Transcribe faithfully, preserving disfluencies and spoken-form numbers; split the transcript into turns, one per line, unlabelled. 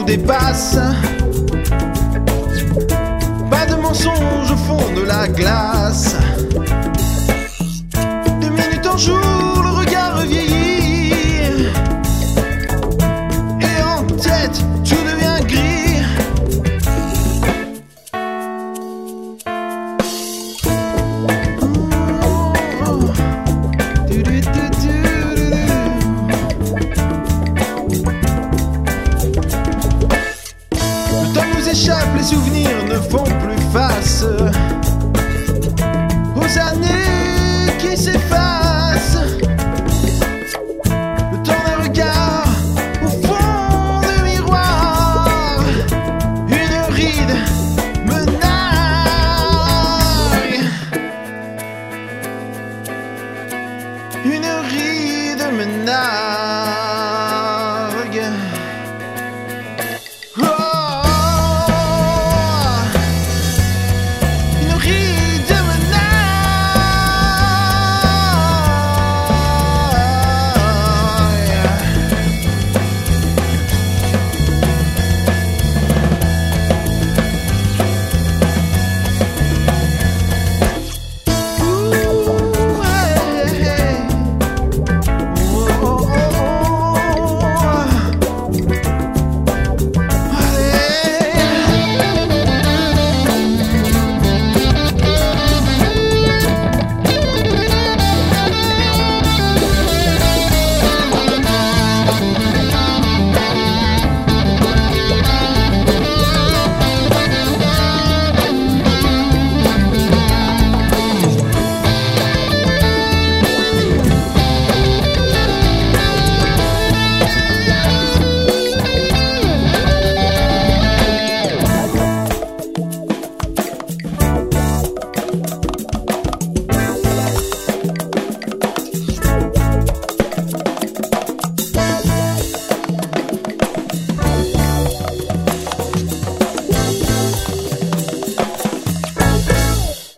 dépasse. Pas de mensonge au fond de la glace. De minute en jour, le regard vieillit. Et en tête, tout devient gris. Le temps nous échappe, les souvenirs ne font